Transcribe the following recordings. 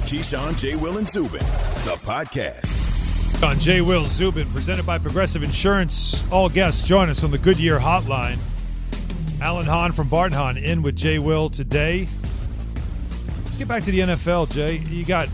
Keyshawn, J. Will, and Zubin, the podcast. On J. Will, Zubin, presented by Progressive Insurance. All guests join us on the Goodyear Hotline. Alan Hahn from Bart Hahn in with J. Will today. Let's get back to the NFL, Jay. You got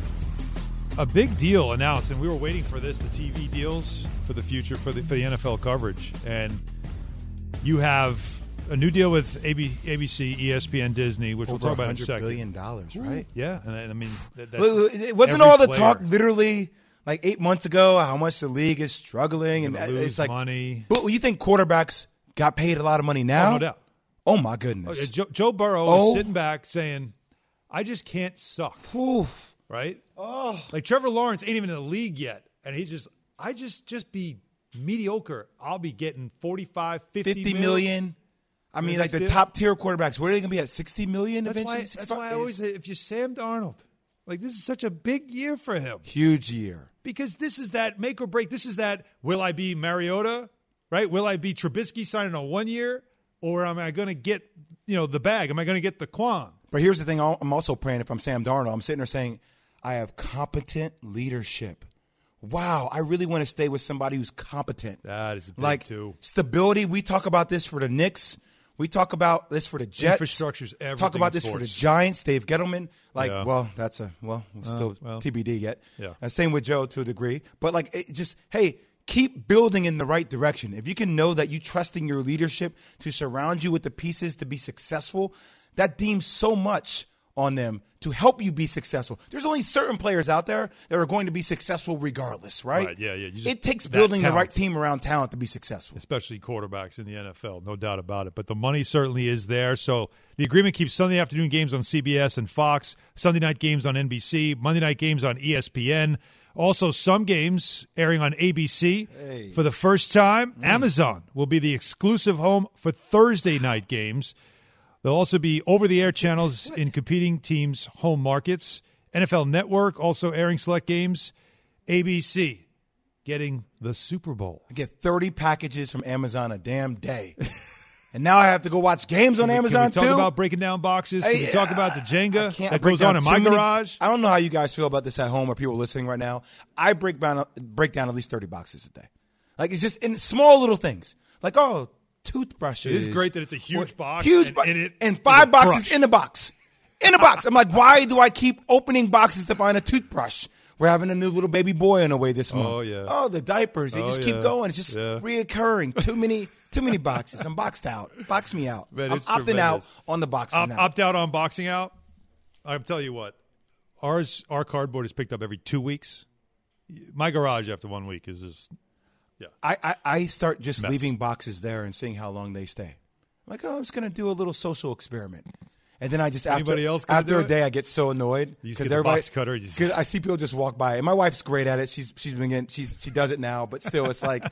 a big deal announced, and we were waiting for this, the TV deals for the future for the NFL coverage. And you have a new deal with ABC, ESPN, Disney, which we'll talk about in a second. $100 billion, right? Yeah, and I mean, it wasn't all the talk literally like 8 months ago how much the league is struggling and it's like money. But you think quarterbacks got paid a lot of money now? Oh, no doubt. Oh my goodness. Joe Burrow is sitting back saying, "I just can't suck." Oof. Right? Oh, like Trevor Lawrence ain't even in the league yet, and I just be mediocre. I'll be getting 45, 50 million. I mean, like the top tier quarterbacks, where are they going to be at 60 million eventually? That's why I always say, if you're Sam Darnold, like this is such a big year for him. Huge year. Because this is that make or break. This is that, will I be Mariota, right? Will I be Trubisky signing on 1 year? Or am I going to get, the bag? Am I going to get the Quan? But here's the thing. I'm also praying if I'm Sam Darnold, I'm sitting there saying, I have competent leadership. Wow, I really want to stay with somebody who's competent. That is big too. Stability. We talk about this for the Knicks. We talk about this for the Jets. Infrastructure's everything. Talk about this sports. for the Giants. Dave Gettleman. Yeah. Still TBD yet. Yeah. Same with Joe to a degree. But keep building in the right direction. If you can know that you trusting your leadership to surround you with the pieces to be successful, that deems so much on them to help you be successful. There's only certain players out there that are going to be successful regardless, right? Right, yeah. It takes building the right team around talent to be successful. Especially quarterbacks in the NFL, no doubt about it. But the money certainly is there. So the agreement keeps Sunday afternoon games on CBS and Fox, Sunday night games on NBC, Monday night games on ESPN. Also, some games airing on ABC for the first time. Amazon will be the exclusive home for Thursday night games. There'll also be over-the-air channels in competing teams' home markets. NFL Network also airing select games. ABC getting the Super Bowl. I get 30 packages from Amazon a damn day. And now I have to go watch games on Amazon, too? Can we talk about breaking down boxes? Can we talk about the Jenga that break goes on in my garage? I don't know how you guys feel about this at home or people listening right now. I break down at least 30 boxes a day. Like, it's just in small little things. Like, toothbrushes. It is great that it's a huge box. And 5 boxes in the box. In a box. I'm like, why do I keep opening boxes to find a toothbrush? We're having a new little baby boy on the way this month. Oh, yeah. Oh, the diapers. They just keep going. It's just reoccurring. Too many boxes. I'm boxed out. Box me out. Man, I'm opting out on the boxes now. Opt out on boxing out? I'll tell you what. Our cardboard is picked up every 2 weeks. My garage after 1 week is just... Yeah. I start just mess. leaving boxes there and seeing how long they stay. I'm like, I'm just going to do a little social experiment. And then I just, after a day, I get so annoid. Because everybody, box cutter. Because I see people just walk by. And my wife's great at it. She does it now. But still, it's like...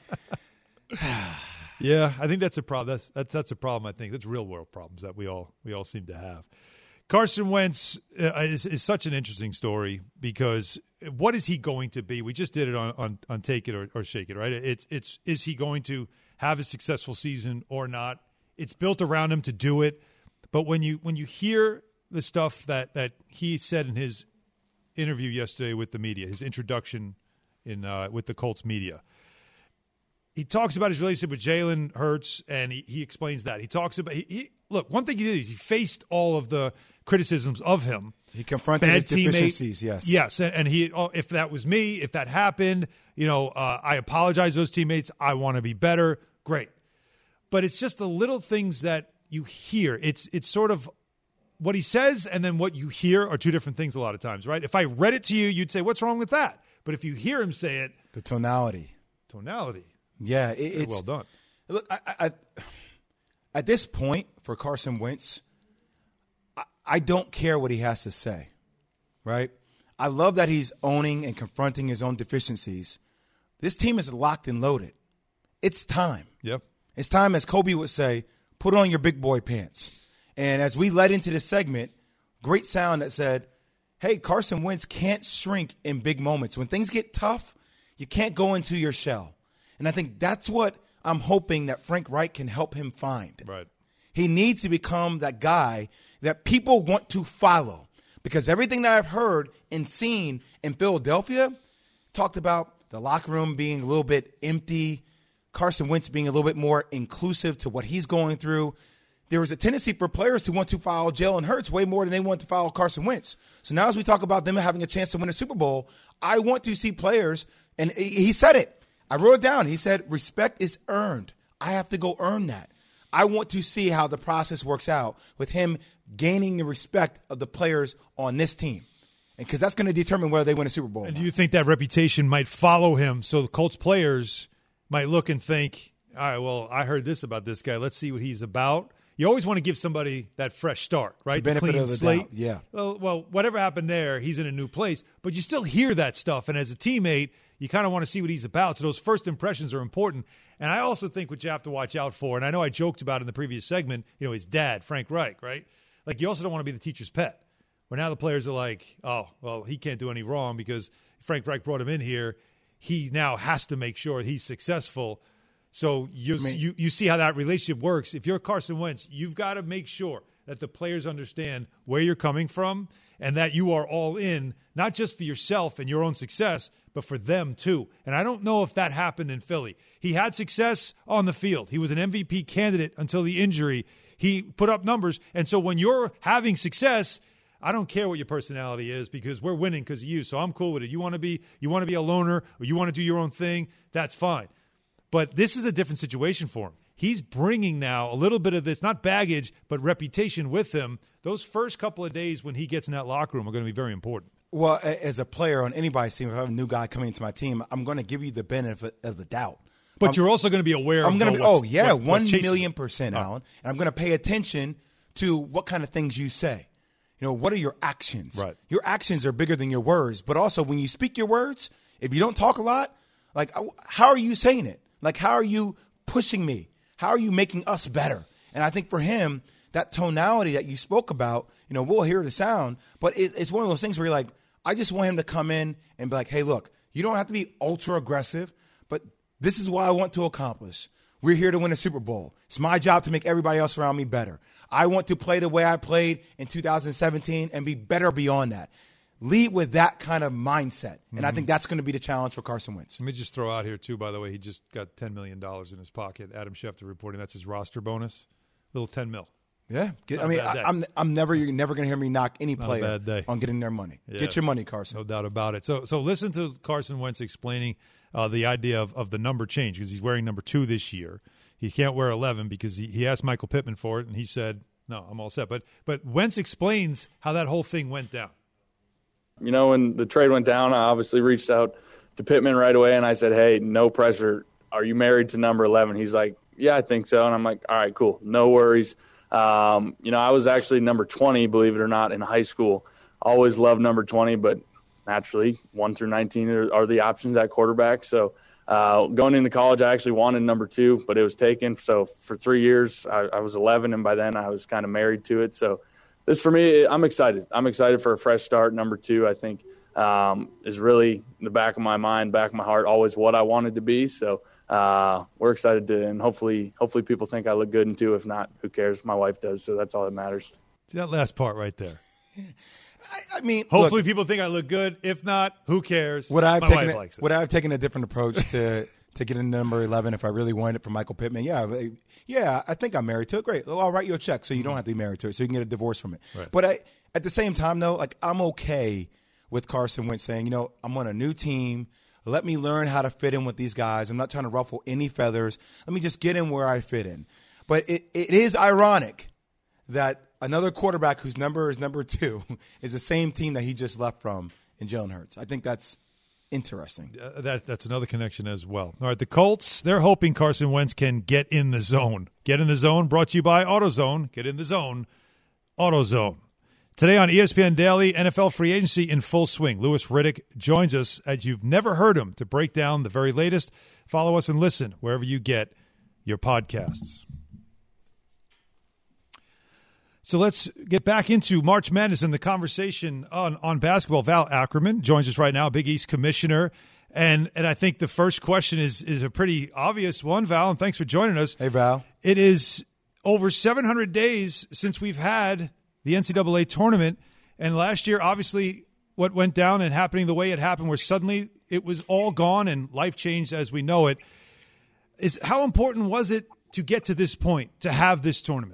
Yeah, I think that's a problem. That's a problem, I think. That's real-world problems that we all seem to have. Carson Wentz is such an interesting story because what is he going to be? We just did it on Take It or Shake It, right? Is he going to have a successful season or not? It's built around him to do it. But when you hear the stuff that he said in his interview yesterday with the media, his introduction with the Colts media, he talks about his relationship with Jalen Hurts, and he explains that. He talks about look, one thing he did is he faced all of the criticisms of him. He confronted his deficiencies, yes. Yes, and he, if that was me, if that happened, I apologize to those teammates. I want to be better. Great. But it's just the little things that you hear. It's sort of what he says and then what you hear are two different things a lot of times, right? If I read it to you, you'd say, what's wrong with that? But if you hear him say it. The tonality. Yeah, it's well done. Look, I at this point for Carson Wentz, I don't care what he has to say, right? I love that he's owning and confronting his own deficiencies. This team is locked and loaded. It's time. Yep. It's time, as Kobe would say, put on your big boy pants. And as we led into this segment, great sound that said, hey, Carson Wentz can't shrink in big moments. When things get tough, you can't go into your shell. And I think that's what I'm hoping that Frank Reich can help him find. Right. He needs to become that guy that people want to follow. Because everything that I've heard and seen in Philadelphia talked about the locker room being a little bit empty, Carson Wentz being a little bit more inclusive to what he's going through. There was a tendency for players to want to foul Jalen Hurts way more than they want to foul Carson Wentz. So now as we talk about them having a chance to win a Super Bowl, I want to see players, and he said it. I wrote it down. He said, respect is earned. I have to go earn that. I want to see how the process works out with him gaining the respect of the players on this team. And because that's going to determine whether they win a Super Bowl. And do you think that reputation might follow him so the Colts players might look and think, all right, well, I heard this about this guy. Let's see what he's about. You always want to give somebody that fresh start, right? The benefit clean of the slate. doubt, yeah. Well, whatever happened there, he's in a new place. But you still hear that stuff. And as a teammate, you kind of want to see what he's about. So those first impressions are important. And I also think what you have to watch out for, and I know I joked about it in the previous segment, his dad, Frank Reich, right? Like, you also don't want to be the teacher's pet, where now the players are like, oh, well, he can't do any wrong because Frank Reich brought him in here. He now has to make sure he's successful. So you see how that relationship works. If you're Carson Wentz, you've got to make sure that the players understand where you're coming from and that you are all in, not just for yourself and your own success, but for them too. And I don't know if that happened in Philly. He had success on the field. He was an MVP candidate until the injury. He put up numbers. And so when you're having success, I don't care what your personality is because we're winning because of you. So I'm cool with it. You want to be a loner or you want to do your own thing, that's fine. But this is a different situation for him. He's bringing now a little bit of this, not baggage, but reputation with him. Those first couple of days when he gets in that locker room are going to be very important. Well, as a player on anybody's team, if I have a new guy coming into my team, I'm going to give you the benefit of the doubt. But you're also going to be aware of 1,000,000%, Alan. And I'm going to pay attention to what kind of things you say. What are your actions? Right. Your actions are bigger than your words. But also, when you speak your words, if you don't talk a lot, like, how are you saying it? Like, how are you pushing me? How are you making us better? And I think for him, that tonality that you spoke about, we'll hear the sound, but it's one of those things where you're like, I just want him to come in and be like, hey, look, you don't have to be ultra aggressive, but this is what I want to accomplish. We're here to win a Super Bowl. It's my job to make everybody else around me better. I want to play the way I played in 2017 and be better beyond that. Lead with that kind of mindset, and I think that's going to be the challenge for Carson Wentz. Let me just throw out here, too, by the way, he just got $10 million in his pocket. Adam Schefter reporting that's his roster bonus. Little $10 mil. Yeah. I'm never – you're never going to hear me knock any player on getting their money. Yeah. Get your money, Carson. No doubt about it. So listen to Carson Wentz explaining the idea of the number change because he's wearing number 2 this year. He can't wear 11 because he asked Michael Pittman for it, and he said, no, I'm all set. But Wentz explains how that whole thing went down. When the trade went down, I obviously reached out to Pittman right away, and I said, hey, no pressure. Are you married to number 11? He's like, yeah, I think so. And I'm like, all right, cool. No worries. I was actually number 20, believe it or not, in high school. Always loved number 20, but naturally 1 through 19 are the options at quarterback. So going into college, I actually wanted number 2, but it was taken. So for 3 years, I was 11, and by then I was kind of married to it. So this, for me, I'm excited. I'm excited for a fresh start. Number 2, I think, is really in the back of my mind, back of my heart, always what I wanted to be. So we're excited to, and hopefully people think I look good in 2. If not, who cares? My wife does, so that's all that matters. See that last part right there. I mean, hopefully people think I look good. If not, who cares? Would I have taken a different approach to getting number 11 if I really wanted it for Michael Pittman? Yeah, I think I'm married to it. Great. Well, I'll write you a check so you don't have to be married to it, so you can get a divorce from it. Right. But at the same time, though, like, I'm okay with Carson Wentz saying, I'm on a new team. Let me learn how to fit in with these guys. I'm not trying to ruffle any feathers. Let me just get in where I fit in. But it is ironic that another quarterback whose number is number 2 is the same team that he just left from in Jalen Hurts. I think that's interesting. That's another connection as well. All right, the Colts, they're hoping Carson Wentz can get in the zone. Get in the zone, brought to you by AutoZone. Get in the zone, AutoZone. Today on ESPN Daily, NFL free agency in full swing. Louis Riddick joins us as you've never heard him to break down the very latest. Follow us and listen wherever you get your podcasts. So let's get back into March Madness and the conversation on basketball. Val Ackerman joins us right now, Big East commissioner. And I think the first question is a pretty obvious one, Val, and thanks for joining us. Hey, Val. It is over 700 days since we've had the NCAA tournament, And last year, obviously, what went down and happening the way it happened, where suddenly it was all gone and life changed as we know it, is how important was it to get to this point, to have this tournament?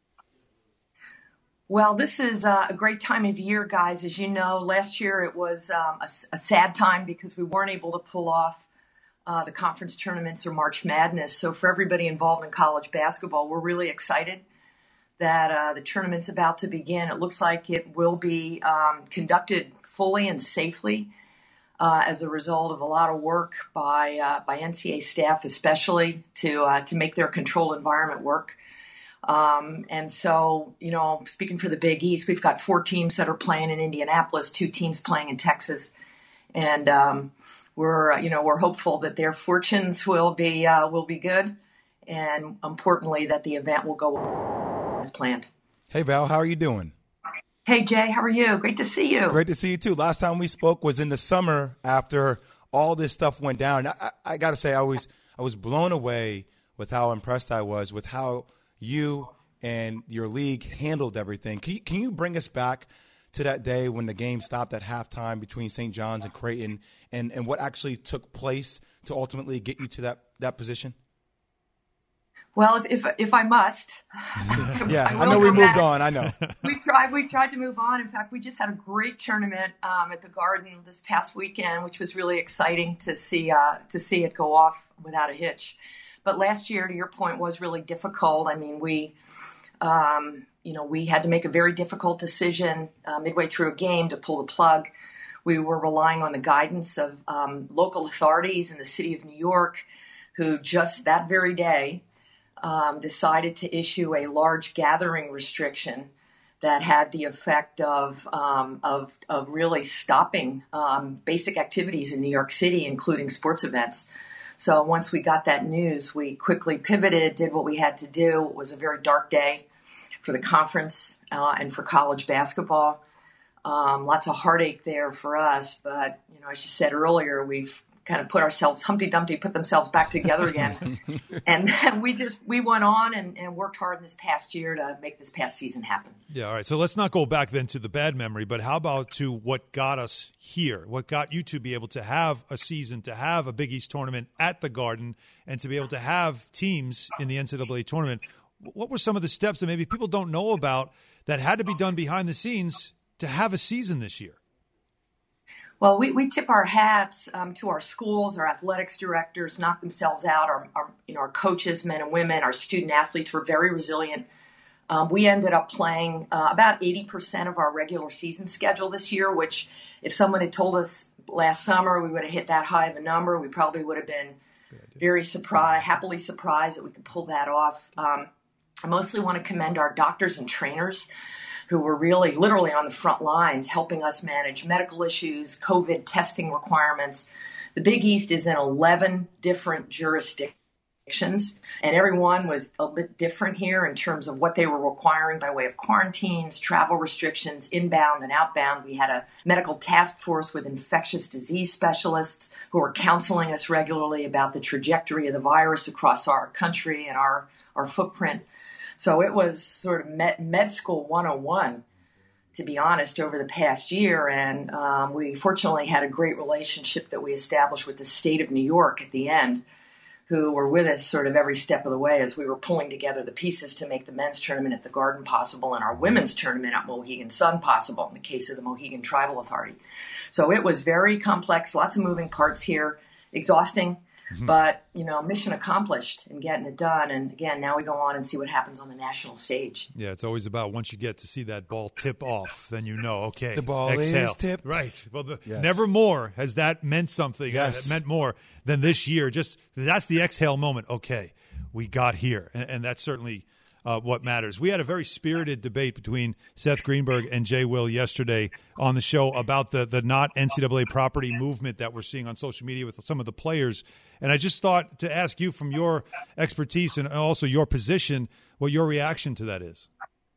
Well, this is a great time of year, guys. As you know, last year it was a sad time because we weren't able to pull off the conference tournaments or March Madness. So for everybody involved in college basketball, we're really excited that the tournament's about to begin. It looks like it will be conducted fully and safely as a result of a lot of work by NCAA staff, especially to make their controlled environment work. And so, speaking for the Big East, we've got 4 teams that are playing in Indianapolis, 2 teams playing in Texas, and we're hopeful that their fortunes will be good, and importantly that the event will go as planned. Hey Val, how are you doing? Hey Jay, how are you? Great to see you. Great to see you too. Last time we spoke was in the summer after all this stuff went down. I got to say, I was blown away with how impressed I was with how you and your league handled everything. Can you bring us back to that day when the game stopped at halftime between St. John's and Creighton, and what actually took place to ultimately get you to that position? Well, if I must. Yeah, I know we moved on. I know. We tried to move on. In fact, we just had a great tournament at the Garden this past weekend, which was really exciting to see it go off without a hitch. But last year, to your point, was really difficult. I mean, we had to make a very difficult decision midway through a game to pull the plug. We were relying on the guidance of local authorities in the city of New York, who just that very day decided to issue a large gathering restriction that had the effect of really stopping basic activities in New York City, including sports events. So once we got that news, we quickly pivoted, did what we had to do. It was a very dark day for the conference and for college basketball. Lots of heartache there for us. But, as you said earlier, we've kind of put ourselves, Humpty Dumpty put themselves back together again. And then we went on and worked hard this past year to make this past season happen. Yeah, all right. So let's not go back then to the bad memory, but how about to what got us here? What got you to be able to have a season, to have a Big East tournament at the Garden, and to be able to have teams in the NCAA tournament? What were some of the steps that maybe people don't know about that had to be done behind the scenes to have a season this year? Well, we tip our hats to our schools, our athletics directors knock themselves out. Our coaches, men and women, our student athletes were very resilient. We ended up playing about 80% of our regular season schedule this year, which if someone had told us last summer we would have hit that high of a number, we probably would have been very happily surprised that we could pull that off. I mostly want to commend our doctors and trainers who were really literally on the front lines helping us manage medical issues, COVID testing requirements. The Big East is in 11 different jurisdictions, and everyone was a bit different here in terms of what they were requiring by way of quarantines, travel restrictions, inbound and outbound. We had a medical task force with infectious disease specialists who were counseling us regularly about the trajectory of the virus across our country and our footprint. So it was sort of med school 101, to be honest, over the past year. And we fortunately had a great relationship that we established with the state of New York at the end, who were with us sort of every step of the way as we were pulling together the pieces to make the men's tournament at the Garden possible and our women's tournament at Mohegan Sun possible in the case of the Mohegan Tribal Authority. So it was very complex, lots of moving parts here, exhausting. But, mission accomplished and getting it done. And, again, now we go on and see what happens on the national stage. Yeah, it's always about once you get to see that ball tip off, then okay, the ball exhale. Is tipped. Right. Well, yes. Never more has that meant something. Yes. It meant more than this year. Just that's the exhale moment. Okay, we got here. And that's certainly what matters. We had a very spirited debate between Seth Greenberg and Jay Will yesterday on the show about the not NCAA property movement that we're seeing on social media with some of the players. And I just thought to ask you from your expertise and also your position, what your reaction to that is.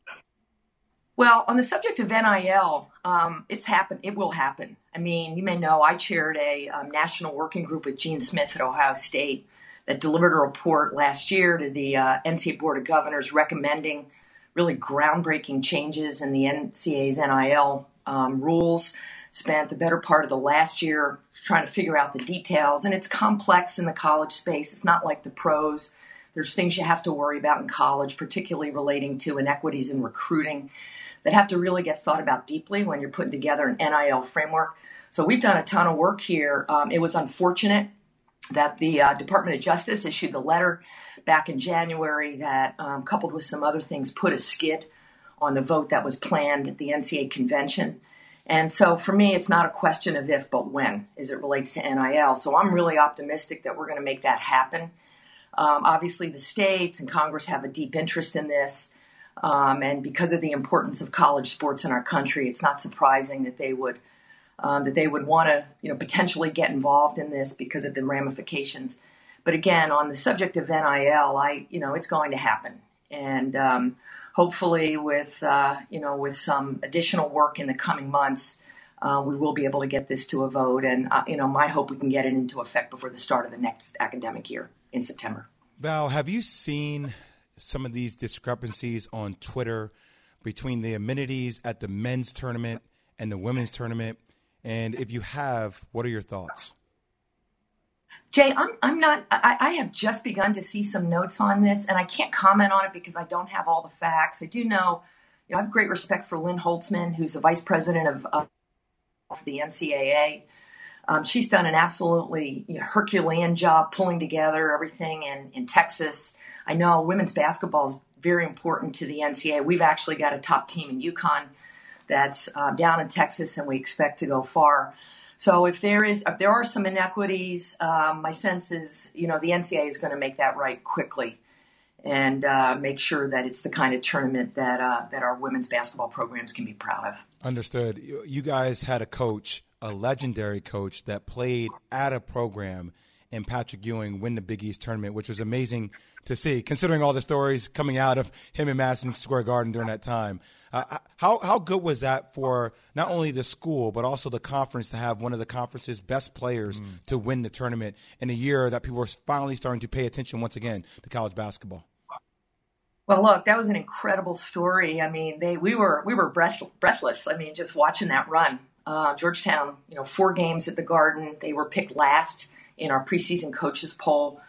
Well, on the subject of NIL, it's happened. It will happen. I mean, you may know I chaired a national working group with Gene Smith at Ohio State that delivered a report last year to the NCAA Board of Governors recommending really groundbreaking changes in the NCAA's NIL rules. Spent the better part of the last year trying to figure out the details, and it's complex in the college space. It's not like the pros. There's things you have to worry about in college, particularly relating to inequities in recruiting, that have to really get thought about deeply when you're putting together an NIL framework. So we've done a ton of work here. It was unfortunate that the Department of Justice issued the letter back in January that, coupled with some other things, put a skid on the vote that was planned at the NCAA convention. And so for me, it's not a question of if, but when, as it relates to NIL. So I'm really optimistic that we're going to make that happen. Obviously, the states and Congress have a deep interest in this. And because of the importance of college sports in our country, it's not surprising that they would want to, potentially get involved in this because of the ramifications. But again, on the subject of NIL, it's going to happen. And hopefully with some additional work in the coming months, we will be able to get this to a vote. And, my hope we can get it into effect before the start of the next academic year in September. Val, have you seen some of these discrepancies on Twitter between the amenities at the men's tournament and the women's tournament? And if you have, what are your thoughts? Jay, I have just begun to see some notes on this, and I can't comment on it because I don't have all the facts. I do know, I have great respect for Lynn Holtzman, who's the vice president of the NCAA. She's done an absolutely Herculean job pulling together everything in Texas. I know women's basketball is very important to the NCAA. We've actually got a top team in UConn that's down in Texas, and we expect to go far. So if there are some inequities, my sense is, the NCAA is going to make that right quickly and make sure that it's the kind of tournament that our women's basketball programs can be proud of. Understood. You guys had a legendary coach that played at a program and Patrick Ewing win the Big East tournament, which was amazing to see, considering all the stories coming out of him in Madison Square Garden during that time. How good was that for not only the school, but also the conference to have one of the conference's best players to win the tournament in a year that people were finally starting to pay attention once again to college basketball? Well, look, that was an incredible story. I mean, we were breathless. I mean, just watching that run. Georgetown, 4 games at the Garden. They were picked last in our preseason coaches poll.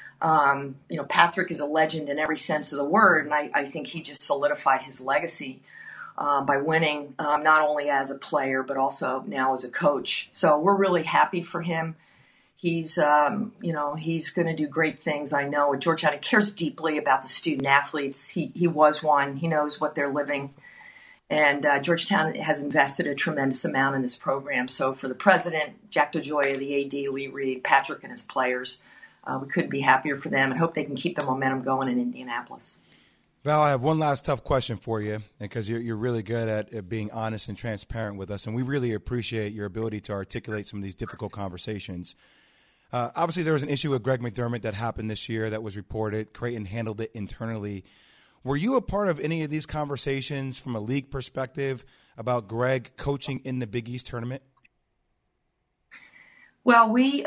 Patrick is a legend in every sense of the word, and I think he just solidified his legacy by winning not only as a player but also now as a coach. So we're really happy for him. He's he's going to do great things. I know at Georgetown, he cares deeply about the student athletes. He was one. He knows what they're living. And Georgetown has invested a tremendous amount in this program. So for the president, Jack DeGioia, the AD, Lee Reed, Patrick and his players, we couldn't be happier for them and hope they can keep the momentum going in Indianapolis. Val, I have one last tough question for you, because you're really good at being honest and transparent with us, and we really appreciate your ability to articulate some of these difficult conversations. Obviously, there was an issue with Greg McDermott that happened this year that was reported. Creighton handled it internally. Were you a part of any of these conversations from a league perspective about Greg coaching in the Big East tournament? Well, we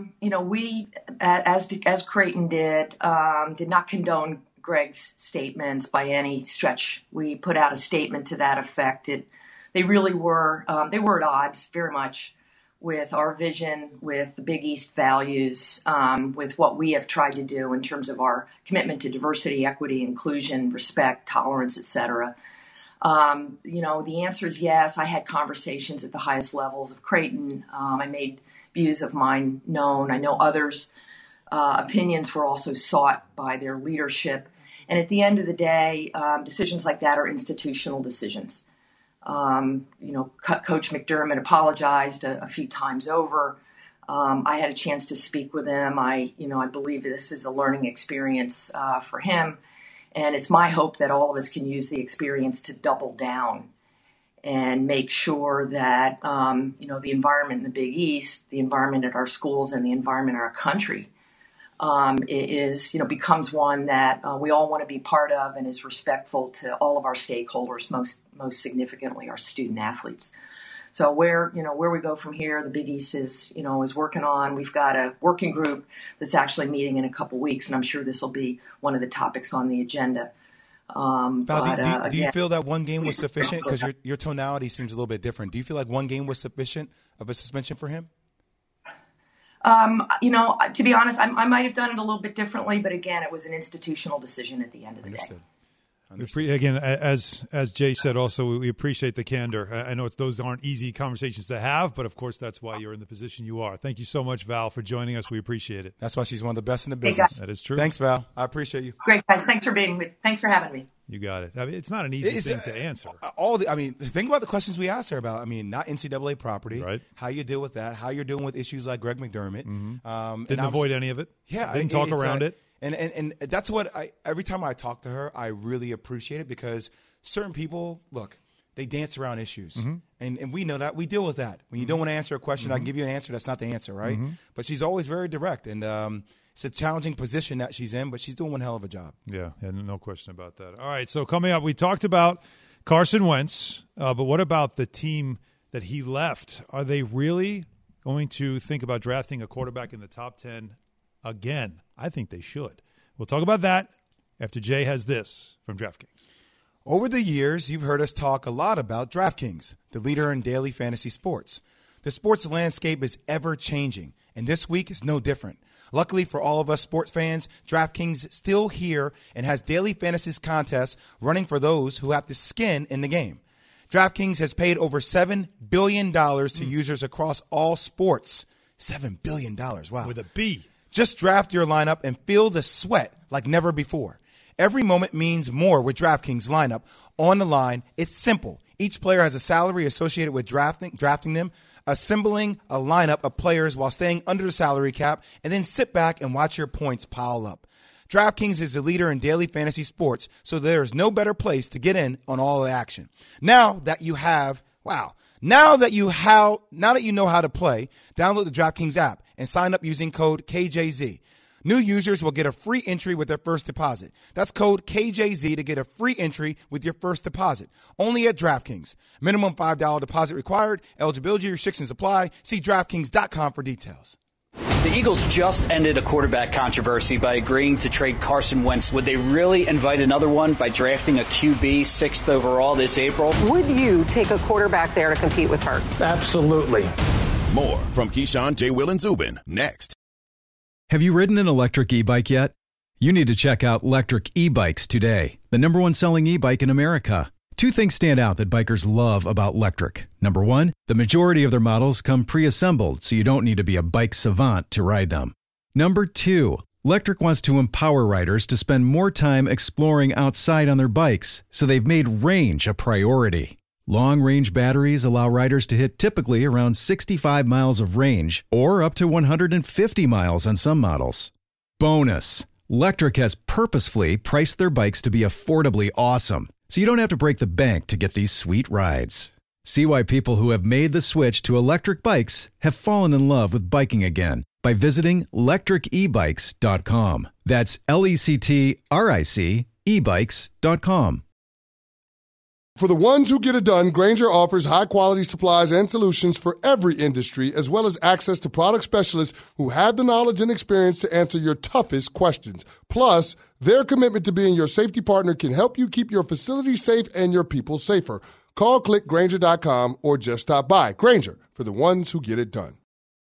as Creighton did not condone Greg's statements by any stretch. We put out a statement to that effect. They really were at odds very much with our vision, with the Big East values, with what we have tried to do in terms of our commitment to diversity, equity, inclusion, respect, tolerance, et cetera. The answer is yes. I had conversations at the highest levels of Creighton. I made views of mine known. I know others' opinions were also sought by their leadership. And at the end of the day, decisions like that are institutional decisions. Coach McDermott apologized a few times over. I had a chance to speak with him. I believe this is a learning experience for him. And it's my hope that all of us can use the experience to double down and make sure that, the environment in the Big East, the environment at our schools, and the environment in our country becomes one that we all want to be part of and is respectful to all of our stakeholders, most significantly our student athletes. So where we go from here, the Big East is working on. We've got a working group that's actually meeting in a couple weeks, and I'm sure this will be one of the topics on the agenda. Val, do you feel that one game was sufficient? Because your tonality seems a little bit different. Do you feel like one game was sufficient of a suspension for him? To be honest, I might have done it a little bit differently, but again, it was an institutional decision at the end of the day. Again, as Jay said, also we appreciate the candor. I know those aren't easy conversations to have, but of course that's why you're in the position you are. Thank you so much, Val, for joining us. We appreciate it. That's why she's one of the best in the business. That is true. Thanks, Val. I appreciate you. Great, guys. Thanks for having me. You got it. I mean, it's not an easy thing to answer. Think about the questions we asked her about. I mean, not NCAA property, right? How you deal with that? How you're dealing with issues like Greg McDermott? Mm-hmm. Didn't avoid any of it. Yeah, didn't talk around it. And that's what every time I talk to her, I really appreciate it because certain people, look, they dance around issues. Mm-hmm. And we know that. We deal with that. When you don't want to answer a question, I can give you an answer that's not the answer, right? Mm-hmm. But she's always very direct. And it's a challenging position that she's in, but she's doing one hell of a job. Yeah, no question about that. All right, so coming up, we talked about Carson Wentz, but what about the team that he left? Are they really going to think about drafting a quarterback in the top 10 again? I think they should. We'll talk about that after Jay has this from DraftKings. Over the years, you've heard us talk a lot about DraftKings, the leader in daily fantasy sports. The sports landscape is ever-changing, and this week is no different. Luckily for all of us sports fans, DraftKings is still here and has daily fantasy contests running for those who have the skin in the game. DraftKings has paid over $7 billion to users across all sports. $7 billion, wow. With a B. Just draft your lineup and feel the sweat like never before. Every moment means more with DraftKings lineup on the line. It's simple. Each player has a salary associated with drafting them, assembling a lineup of players while staying under the salary cap, and then sit back and watch your points pile up. DraftKings is the leader in daily fantasy sports, so there is no better place to get in on all the action. Now that you know how to play, download the DraftKings app and sign up using code KJZ. New users will get a free entry with their first deposit. That's code KJZ to get a free entry with your first deposit. Only at DraftKings. Minimum $5 deposit required. Eligibility restrictions apply. See DraftKings.com for details. The Eagles just ended a quarterback controversy by agreeing to trade Carson Wentz. Would they really invite another one by drafting a QB 6th overall this April? Would you take a quarterback there to compete with Hurts? Absolutely. More from Keyshawn, J. Will, and Zubin next. Have you ridden an electric e-bike yet? You need to check out Lectric E-Bikes today, the #1 selling e-bike in America. Two things stand out that bikers love about Lectric. Number one, the majority of their models come pre-assembled, so you don't need to be a bike savant to ride them. Number two, Lectric wants to empower riders to spend more time exploring outside on their bikes, so they've made range a priority. Long-range batteries allow riders to hit typically around 65 miles of range or up to 150 miles on some models. Bonus, Lectric has purposefully priced their bikes to be affordably awesome, so you don't have to break the bank to get these sweet rides. See why people who have made the switch to electric bikes have fallen in love with biking again by visiting lectricebikes.com. That's LECTRIC ebikes.com. For the ones who get it done, Grainger offers high-quality supplies and solutions for every industry, as well as access to product specialists who have the knowledge and experience to answer your toughest questions. Plus, their commitment to being your safety partner can help you keep your facility safe and your people safer. Call, click Grainger.com, or just stop by. Grainger, for the ones who get it done.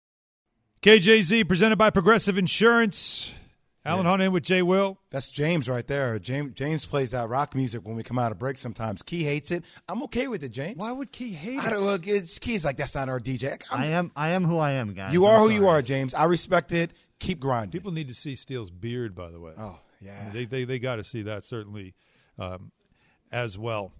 KJZ, presented by Progressive Insurance. Alan Hunt in with Jay Will. That's James right there. James plays that rock music when we come out of break sometimes. Key hates it. I'm okay with it, James. Why would Key hate it? Look, Key's like, that's not our DJ. I am who I am, guys. You are who you are, James. I respect it. Keep grinding. People need to see Steele's beard, by the way. Oh, yeah. I mean, they got to see that, certainly, as well.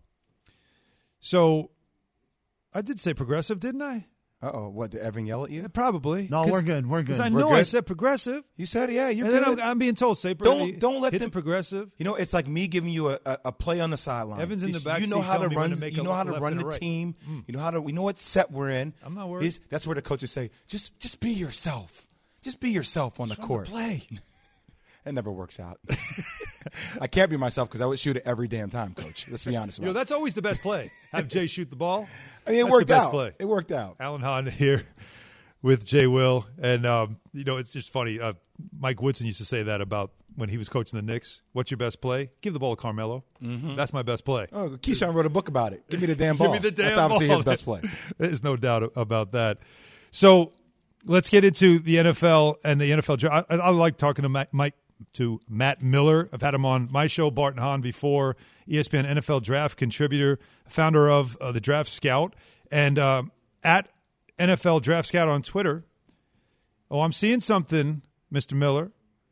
So, I did say Progressive, didn't I? Uh-oh, what, did Evan yell at you? Probably. No, we're good. We're good. Because I know I said Progressive. You said, yeah, you're and good. Then I'm being told, say don't let hit them the Progressive. You know, it's like me giving you a play on the sideline. Evan's in the back. You know how to run. You know how to run the team. You know how to. We know what set we're in. I'm not worried. That's where the coaches say, just be yourself. Just be yourself on the court. Play. That never works out. I can't be myself because I would shoot it every damn time, Coach. Let's be honest about it. That's always the best play. Have Jay shoot the ball. I mean, it worked out. It worked out. Alan Hahn here with Jay Will. And, it's just funny. Mike Woodson used to say that about when he was coaching the Knicks. What's your best play? Give the ball to Carmelo. Mm-hmm. That's my best play. Oh, Keyshawn wrote a book about it. Give me the damn ball. Give me the damn That's obviously ball. his best play. There's no doubt about that. So let's get into the NFL and the NFL draft. I like talking to Matt Miller. I've had him on my show, Bart and Hahn, before. ESPN NFL Draft contributor, founder of the Draft Scout, and at NFL Draft Scout on Twitter. Oh, I'm seeing something, Mr. Miller.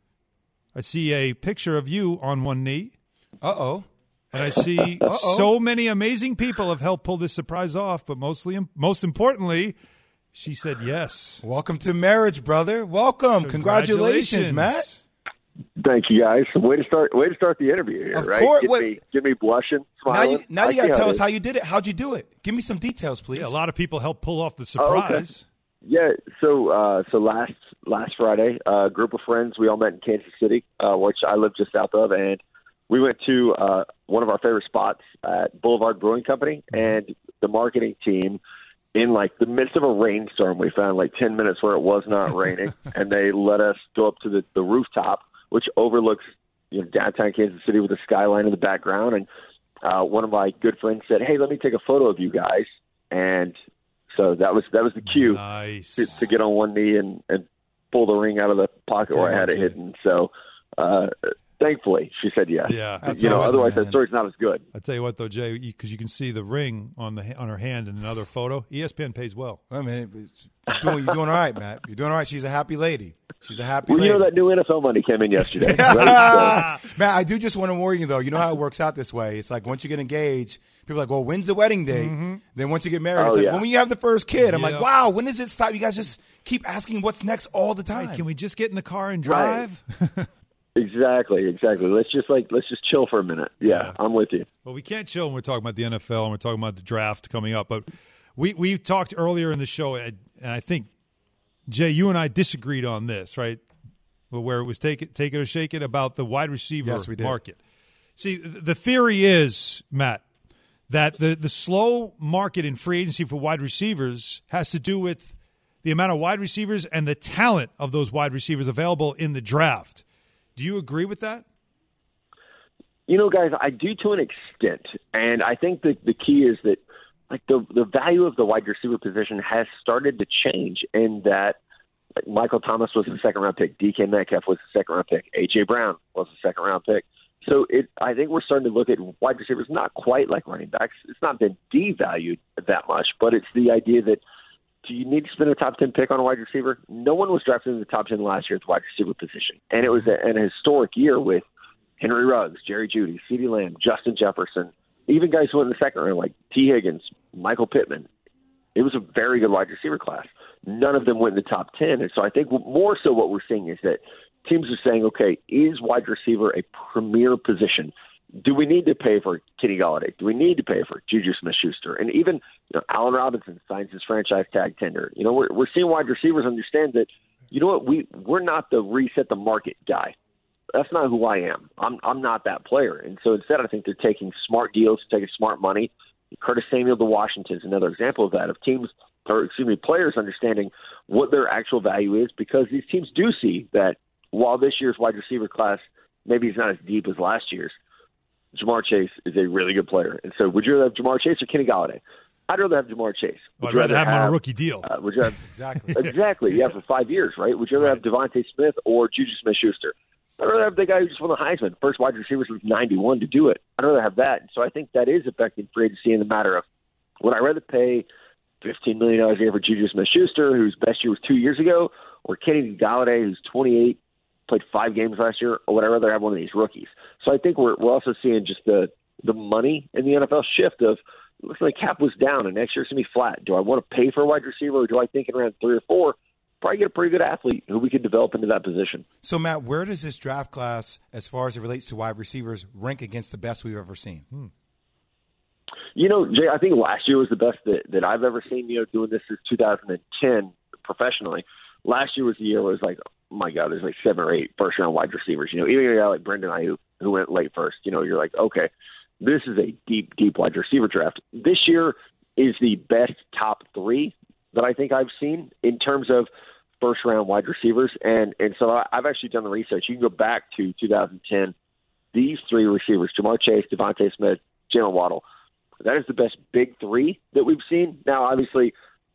I see a picture of you on one knee. Uh-oh. And I see so many amazing people have helped pull this surprise off, but most importantly, she said yes. Welcome to marriage, brother. Welcome. Congratulations, Matt. Thank you, guys. Way to start the interview here, of right? Course. Get me blushing, smiling. Now you got to tell us how you did it. How'd you do it? Give me some details, please. Yeah, a lot of people helped pull off the surprise. Yeah, so last Friday, a group of friends, we all met in Kansas City, which I live just south of, and we went to one of our favorite spots at Boulevard Brewing Company, and the marketing team, in like the midst of a rainstorm, we found like 10 minutes where it was not raining, and they let us go up to the rooftop, which overlooks downtown Kansas City with the skyline in the background, and one of my good friends said, "Hey, let me take a photo of you guys," and so that was the cue to get on one knee and pull the ring out of the pocket where I had it hidden. So thankfully, she said yes. Yeah, otherwise that story's not as good. I tell you what, though, Jay, because you can see the ring on her hand in another photo. ESPN pays well. I mean, you're doing all right, Matt. You're doing all right. She's a happy lady. She's a happy lady. That new NFL money came in yesterday. Right? So. Matt, I do just want to warn you, though. You know how it works out this way. It's like once you get engaged, people are like, well, when's the wedding date? Mm-hmm. Then once you get married, it's like, when you have the first kid. I'm like, wow, when does it stop? You guys just keep asking what's next all the time. Right, can we just get in the car and drive? Right. Exactly. Let's just chill for a minute. Yeah, I'm with you. Well, we can't chill when we're talking about the NFL and we're talking about the draft coming up. But we talked earlier in the show, and I think, Jay, you and I disagreed on this, right? Where it was take it or shake it about the wide receiver market. See, the theory is, Matt, that the slow market in free agency for wide receivers has to do with the amount of wide receivers and the talent of those wide receivers available in the draft. Do you agree with that? Guys, I do to an extent. And I think that the key is that like the value of the wide receiver position has started to change in that like Michael Thomas was a second-round pick. DK Metcalf was a second-round pick. A.J. Brown was a second-round pick. So I think we're starting to look at wide receivers not quite like running backs. It's not been devalued that much, but it's the idea that do you need to spend a top 10 pick on a wide receiver? No one was drafted in the top 10 last year at the wide receiver position. And it was an historic year with Henry Ruggs, Jerry Jeudy, CeeDee Lamb, Justin Jefferson, even guys who went in the second round like T. Higgins, Michael Pittman. It was a very good wide receiver class. None of them went in the top 10. And so I think more so what we're seeing is that teams are saying, okay, is wide receiver a premier position? Do we need to pay for Kenny Golladay? Do we need to pay for Juju Smith-Schuster? And even Allen Robinson signs his franchise tag tender. We're seeing wide receivers understand that, we're not the reset the market guy. That's not who I am. I'm not that player. And so instead, I think they're taking smart deals, taking smart money. Curtis Samuel to Washington is another example of that, of players understanding what their actual value is, because these teams do see that while this year's wide receiver class maybe is not as deep as last year's, Jamar Chase is a really good player. And so would you rather have Jamar Chase or Kenny Golladay? I'd rather have Jamar Chase. I'd rather have him on a rookie deal. Would you have, Exactly. Yeah, for 5 years, right? Would you rather have Devontae Smith or Juju Smith-Schuster? I'd rather have the guy who just won the Heisman, first wide receiver since 91 to do it. I'd rather have that. So I think that is affecting free agency in the matter of, would I rather pay $15 million a year for Juju Smith-Schuster, whose best year was 2 years ago, or Kenny Golladay, who's 28, played 5 games last year, or would I rather have one of these rookies? So I think we're also seeing just the money in the NFL shift of, looks like cap was down and next year's going to be flat. Do I want to pay for a wide receiver, or do I think in around 3 or 4, probably get a pretty good athlete who we could develop into that position? So, Matt, where does this draft class, as far as it relates to wide receivers, rank against the best we've ever seen? Jay, I think last year was the best that I've ever seen, doing this since 2010 professionally. Last year was the year where it was like, oh my God, there's like 7 or 8 first-round wide receivers. Even a guy like Brendan Ayuk, who went late first, you're like, okay, this is a deep, deep wide receiver draft. This year is the best top 3 that I think I've seen in terms of first-round wide receivers. And so I've actually done the research. You can go back to 2010. These three receivers, Jamar Chase, Devontae Smith, Jalen Waddle, that is the best big three that we've seen. Now, obviously,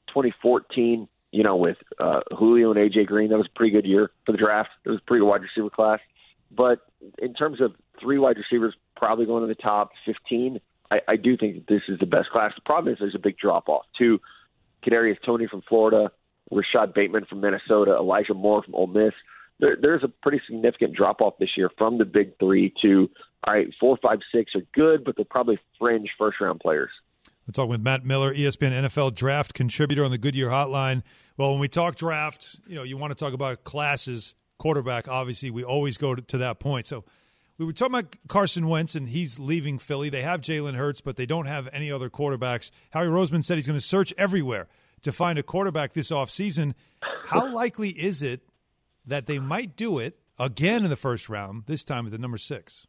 2014, with Julio and A.J. Green, that was a pretty good year for the draft. It was a pretty good wide receiver class. But in terms of three wide receivers probably going to the top 15, I do think that this is the best class. The problem is there's a big drop-off to Kadarius Toney from Florida, Rashad Bateman from Minnesota, Elijah Moore from Ole Miss. There's a pretty significant drop-off this year from the big three to, all right, 4, 5, 6 are good, but they're probably fringe first-round players. We're talking with Matt Miller, ESPN NFL draft contributor on the Goodyear Hotline. Well, when we talk draft, you want to talk about classes, quarterback, obviously, we always go to that point. So we were talking about Carson Wentz, and he's leaving Philly. They have Jalen Hurts, but they don't have any other quarterbacks. Howie Roseman said he's going to search everywhere to find a quarterback this offseason. How likely is it that they might do it again in the first round, this time at the number 6?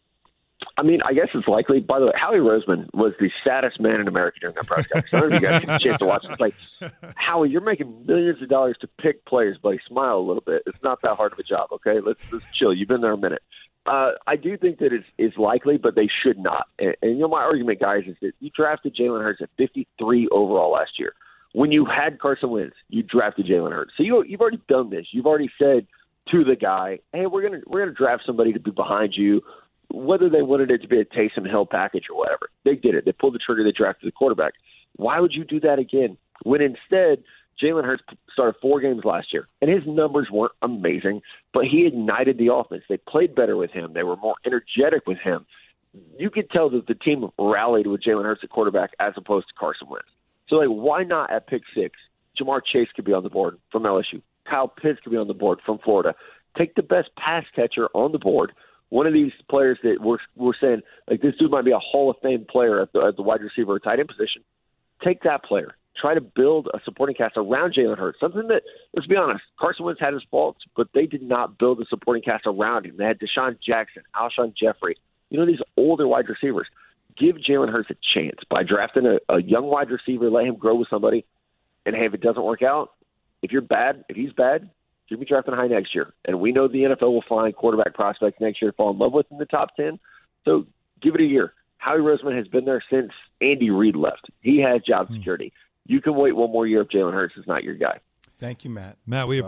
I mean, I guess it's likely. By the way, Howie Roseman was the saddest man in America during that press conference. I don't know if you guys get a chance to watch it. It's like, Howie, you're making millions of dollars to pick players, buddy. Smile a little bit. It's not that hard of a job, okay? Let's chill. You've been there a minute. I do think that it's likely, but they should not. And my argument, guys, is that you drafted Jalen Hurts at 53 overall last year. When you had Carson Wentz, you drafted Jalen Hurts. So you've already done this. You've already said to the guy, hey, we're gonna draft somebody to be behind you, whether they wanted it to be a Taysom Hill package or whatever. They did it. They pulled the trigger. They drafted the quarterback. Why would you do that again when instead Jalen Hurts started 4 games last year, and his numbers weren't amazing, but he ignited the offense. They played better with him. They were more energetic with him. You could tell that the team rallied with Jalen Hurts at quarterback as opposed to Carson Wentz. So, why not at pick 6? Jamar Chase could be on the board from LSU. Kyle Pitts could be on the board from Florida. Take the best pass catcher on the board. One of these players that we're saying, like, this dude might be a Hall of Fame player at the wide receiver or tight end position. Take that player. Try to build a supporting cast around Jalen Hurts. Something that, let's be honest, Carson Wentz had his faults, but they did not build a supporting cast around him. They had Deshaun Jackson, Alshon Jeffrey, these older wide receivers. Give Jalen Hurts a chance by drafting a young wide receiver, let him grow with somebody, and, hey, if it doesn't work out, if he's bad, you'll be drafting high next year. And we know the NFL will find quarterback prospects next year to fall in love with in the top 10. So give it a year. Howie Roseman has been there since Andy Reid left. He has job security. You can wait one more year if Jalen Hurts is not your guy. Thank you, Matt. Matt, I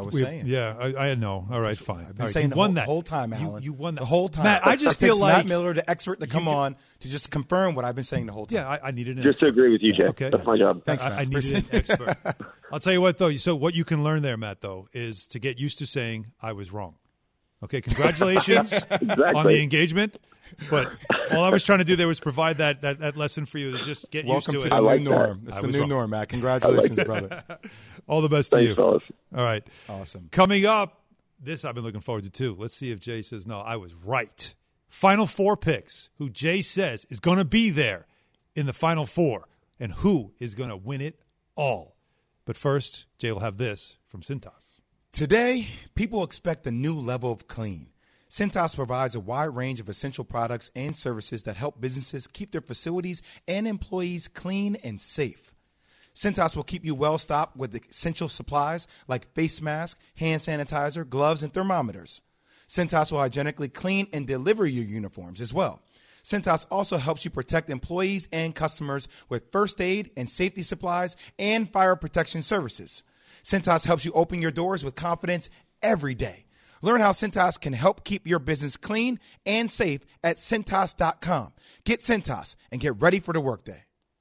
know. All right, fine. I've been saying the whole time, Alan. You won that. The whole time. Matt, I just feel like Matt Miller, the expert, to come on to just confirm what I've been saying the whole time. Yeah, I needed an just expert. to agree with you, Jay. Okay. That's my job. Thanks, Matt. I needed an expert. I'll tell you what, though. So what you can learn there, Matt, though, is to get used to saying I was wrong. Okay, congratulations on the engagement. But all I was trying to do there was provide that lesson for you to just get Welcome used to to it. the new norm. It's the new norm, Matt. Congratulations, brother. All the best to Thanks, you. fellas. All right. Awesome. Coming up, this I've been looking forward to, too. Let's see if Jay says, no, I was right. Final 4 picks, who Jay says is going to be there in the Final 4, and who is going to win it all. But first, Jay will have this from Cintas. Today, people expect a new level of clean. Cintas provides a wide range of essential products and services that help businesses keep their facilities and employees clean and safe. Cintas will keep you well-stocked with essential supplies like face masks, hand sanitizer, gloves, and thermometers. Cintas will hygienically clean and deliver your uniforms as well. Cintas also helps you protect employees and customers with first aid and safety supplies and fire protection services. Cintas helps you open your doors with confidence every day. Learn how Cintas can help keep your business clean and safe at Cintas.com. Get Cintas and get ready for the workday.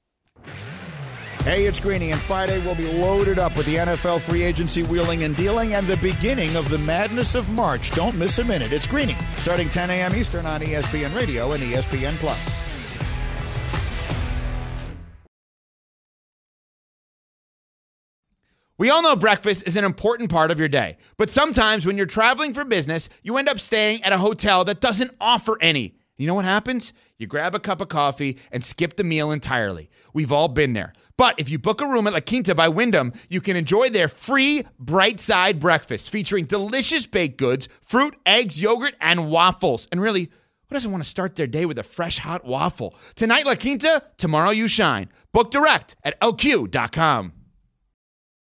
Hey, it's Greeny, and Friday will be loaded up with the NFL free agency wheeling and dealing and the beginning of the madness of March. Don't miss a minute. It's Greeny, starting 10 a.m. Eastern on ESPN Radio and ESPN+. We all know breakfast is an important part of your day, but sometimes when you're traveling for business, you end up staying at a hotel that doesn't offer any. You know what happens? You grab a cup of coffee and skip the meal entirely. We've all been there. But if you book a room at La Quinta by Wyndham, you can enjoy their free Bright Side breakfast featuring delicious baked goods, fruit, eggs, yogurt, and waffles. And really, who doesn't want to start their day with a fresh, hot waffle? Tonight, La Quinta, tomorrow you shine. Book direct at LQ.com.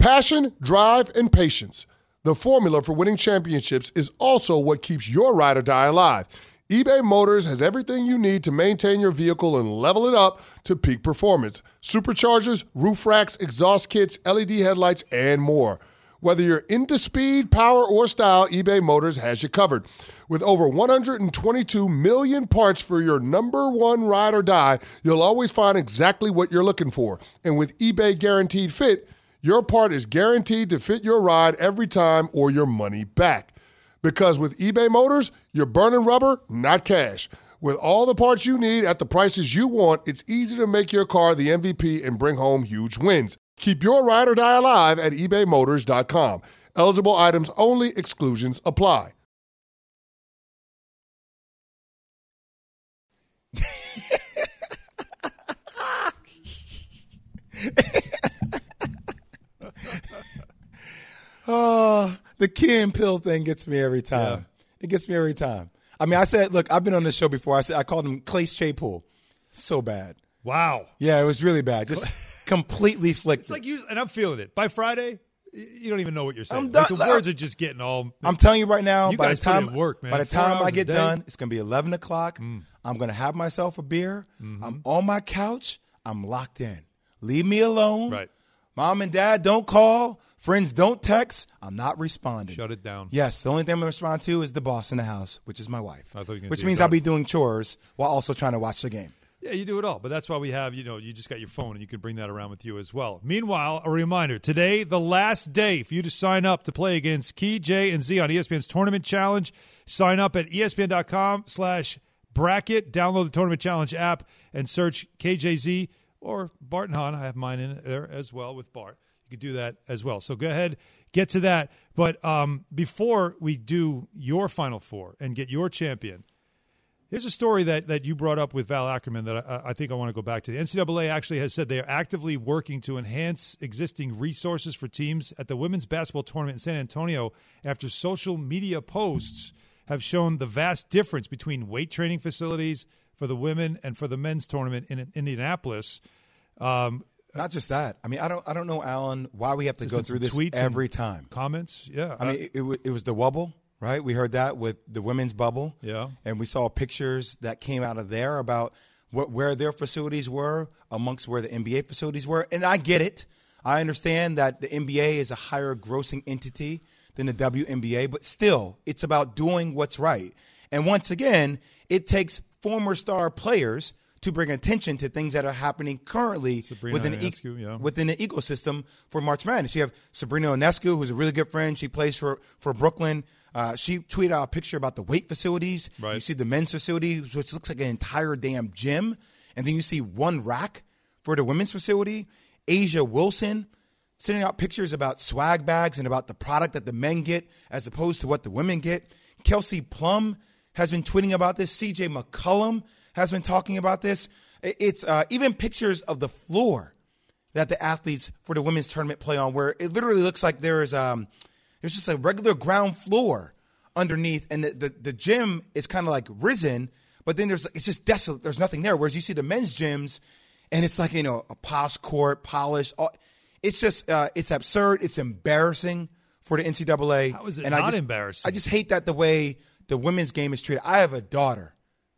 Passion, drive, and patience. The formula for winning championships is also what keeps your ride or die alive. eBay Motors has everything you need to maintain your vehicle and level it up to peak performance. Superchargers, roof racks, exhaust kits, LED headlights, and more. Whether you're into speed, power, or style, eBay Motors has you covered. With over 122 million parts for your number one ride or die, you'll always find exactly what you're looking for. And with eBay Guaranteed Fit, your part is guaranteed to fit your ride every time or your money back. Because with eBay Motors, you're burning rubber, not cash. With all the parts you need at the prices you want, it's easy to make your car the MVP and bring home huge wins. Keep your ride or die alive at ebaymotors.com. Eligible items only. Exclusions apply. Oh, the Key and Peele thing gets me every time. Yeah. It gets me every time. I mean, I said, look, I've been on this show before. I called him Clace Chaypool. So bad. Wow. Yeah, it was really bad. Just completely flicked. It's like you, and I'm feeling it. By Friday, you don't even know what you're saying. I'm done. Like the words are just getting all. I'm telling you right now. You by guys the time put in work, man. By the time I get done, it's gonna be 11 o'clock. I'm gonna have myself a beer. I'm on my couch. I'm locked in. Leave me alone. Right. Mom and Dad don't call. Friends don't text. I'm not responding. Shut it down. Yes, the only thing I'm going to respond to is the boss in the house, which is my wife. I thought you were gonna which say means your I'll be doing chores while also trying to watch the game. Yeah, you do it all. But that's why we have, you just got your phone and you can bring that around with you as well. Meanwhile, a reminder, today, the last day for you to sign up to play against Key, J, and Z on ESPN's Tournament Challenge. Sign up at ESPN.com/bracket. Download the Tournament Challenge app and search KJZ or Bart and Hahn. I have mine in there as well with Bart. You could do that as well. So go ahead, get to that. But before we do your Final Four and get your champion, here's a story that you brought up with Val Ackerman that I think I want to go back to. The NCAA actually has said they are actively working to enhance existing resources for teams at the women's basketball tournament in San Antonio after social media posts have shown the vast difference between weight training facilities for the women and for the men's tournament in Indianapolis. Not just that. I mean, I don't know, Alan, why we have to go through this every time. Comments, yeah. I mean, it was the wobble, right? We heard that with the women's bubble. Yeah. And we saw pictures that came out of there about where their facilities were amongst where the NBA facilities were. And I get it. I understand that the NBA is a higher grossing entity than the WNBA, but still, it's about doing what's right. And once again, it takes former star players to bring attention to things that are happening currently within the ecosystem for March Madness. You have Sabrina Ionescu, who's a really good friend. She plays for Brooklyn. She tweeted out a picture about the weight facilities. Right. You see the men's facility, which looks like an entire damn gym. And then you see one rack for the women's facility. Asia Wilson sending out pictures about swag bags and about the product that the men get as opposed to what the women get. Kelsey Plum has been tweeting about this. CJ McCollum has been talking about this. It's even pictures of the floor that the athletes for the women's tournament play on, where it literally looks like there's just a regular ground floor underneath, and the gym is kind of like risen, but then it's just desolate. There's nothing there. Whereas you see the men's gyms, and it's like, a posh court, polished. It's just it's absurd. It's embarrassing for the NCAA. How is it and not embarrassing? I just hate that the way the women's game is treated. I have a daughter.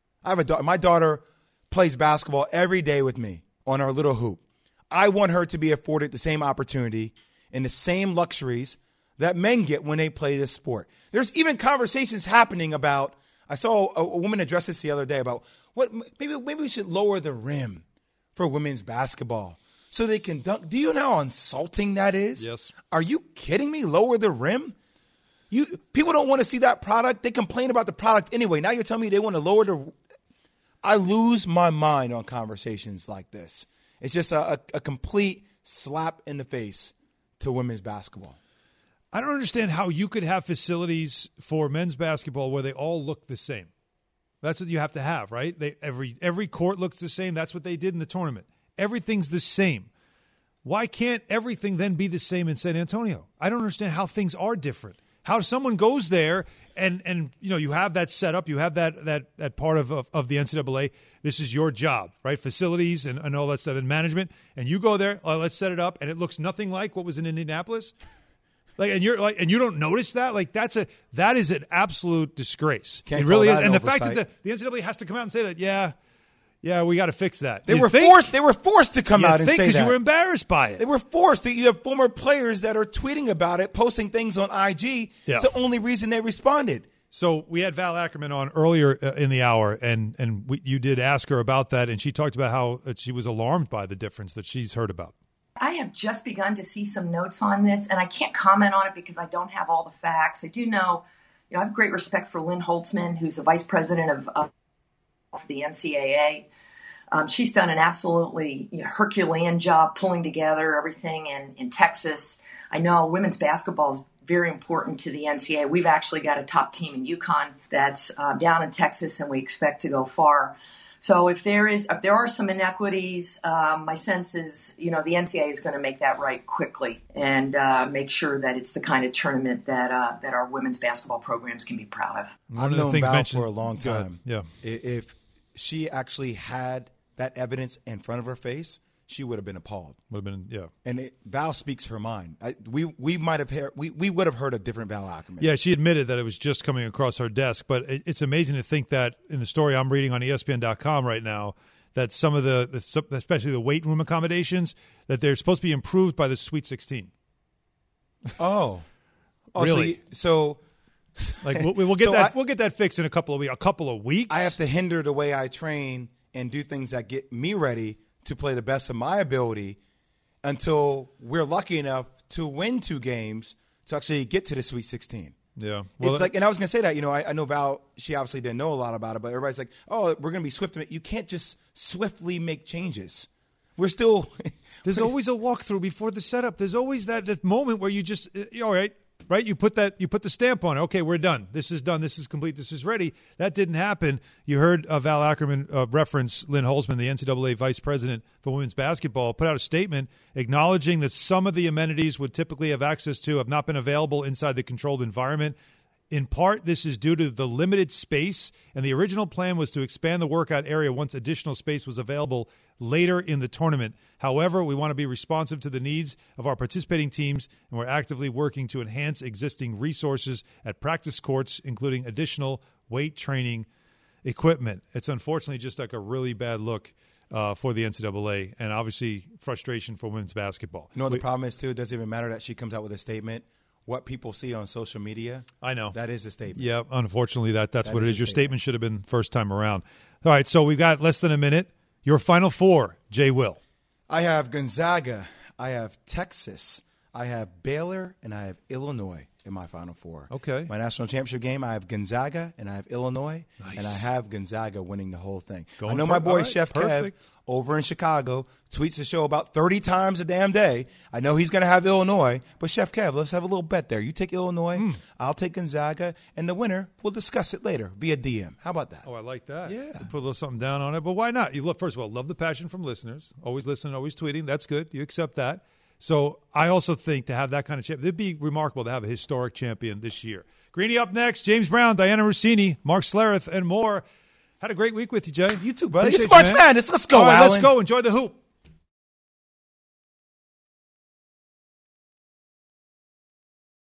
My daughter plays basketball every day with me on our little hoop. I want her to be afforded the same opportunity and the same luxuries that men get when they play this sport. There's even conversations happening about, I saw a woman address this the other day about maybe we should lower the rim for women's basketball so they can dunk. Do you know how insulting that is? Yes. Are you kidding me? Lower the rim? People don't want to see that product. They complain about the product anyway. Now you're telling me they want to lower the. I lose my mind on conversations like this. It's just a complete slap in the face to women's basketball. I don't understand how you could have facilities for men's basketball where they all look the same. That's what you have to have, right? Every court looks the same. That's what they did in the tournament. Everything's the same. Why can't everything then be the same in San Antonio? I don't understand how things are different. how someone goes there and you have that set up, you have that part of the NCAA. This is your job, right? Facilities and all that stuff and management. And you go there, let's set it up, and it looks nothing like what was in Indianapolis. And you don't notice that? That is an absolute disgrace. Can't it really call is. that And an the fact oversight. that the NCAA has to come out and say that, yeah, we got to fix that. They were forced to come out and say that. Because you were embarrassed by it. They were forced. You have former players that are tweeting about it, posting things on IG. Yeah. It's the only reason they responded. So we had Val Ackerman on earlier in the hour, and you did ask her about that, and she talked about how she was alarmed by the difference that she's heard about. I have just begun to see some notes on this, and I can't comment on it because I don't have all the facts. I do know, I have great respect for Lynn Holtzman, who's the vice president of the NCAA. She's done an absolutely Herculean job pulling together everything in Texas. I know women's basketball is very important to the NCAA. We've actually got a top team in UConn that's down in Texas, and we expect to go far. So if there are some inequities, my sense is, the NCAA is going to make that right quickly and make sure that it's the kind of tournament that our women's basketball programs can be proud of. I've known Val for a long time. Yeah. If she actually had that evidence in front of her face, she would have been appalled. Would have been, yeah. And Val speaks her mind. We would have heard a different Val Ackerman. Yeah, she admitted that it was just coming across her desk, but it's amazing to think that in the story I'm reading on ESPN.com right now, that some of especially the weight room accommodations, that they're supposed to be improved by the Sweet 16. Oh, really? So we'll get we'll get that fixed in a couple of weeks. I have to hinder the way I train and do things that get me ready to play the best of my ability until we're lucky enough to win 2 games to actually get to the Sweet 16. Yeah. Well, and I was going to say that, I know Val, she obviously didn't know a lot about it, but everybody's like, oh, we're going to be swift. You can't just swiftly make changes. We're still. There's always a walkthrough before the setup. There's always that moment where you just, all right. Right, you put the stamp on it. Okay, we're done. This is done. This is complete. This is ready. That didn't happen. You heard Val Ackerman reference Lynn Holtzman, the NCAA vice president for women's basketball, put out a statement acknowledging that some of the amenities would typically have access to have not been available inside the controlled environment. In part, this is due to the limited space, and the original plan was to expand the workout area once additional space was available later in the tournament. However, we want to be responsive to the needs of our participating teams, and we're actively working to enhance existing resources at practice courts, including additional weight training equipment. It's unfortunately just like a really bad look for the NCAA, and obviously frustration for women's basketball. You know what the problem is, too? It doesn't even matter that she comes out with a statement. What people see on social media, I know. That is a statement. Yeah, unfortunately, that's what it is. Your statement should have been first time around. All right, so we've got less than a minute. Your Final Four, Jay Will. I have Gonzaga, I have Texas, I have Baylor, and I have Illinois in my Final Four. Okay. My national championship game, I have Gonzaga, and I have Illinois, and I have Gonzaga winning the whole thing. I know my boy Chef Kev over in Chicago tweets the show about 30 times a damn day. I know he's going to have Illinois, but Chef Kev, let's have a little bet there. You take Illinois, I'll take Gonzaga, and the winner, we'll discuss it later via DM. How about that? Oh, I like that. Yeah. Put a little something down on it, but why not? You look, first of all, love the passion from listeners. Always listening, always tweeting. That's good. You accept that. So I also think to have that kind of champion, it'd be remarkable to have a historic champion this year. Greeny up next, James Brown, Diana Rossini, Mark Schlereth, and more. Had a great week with you, Jay. You too, buddy. Appreciate It's March you, man. Madness. Let's go, All right, Alan. let's go. Enjoy the hoop.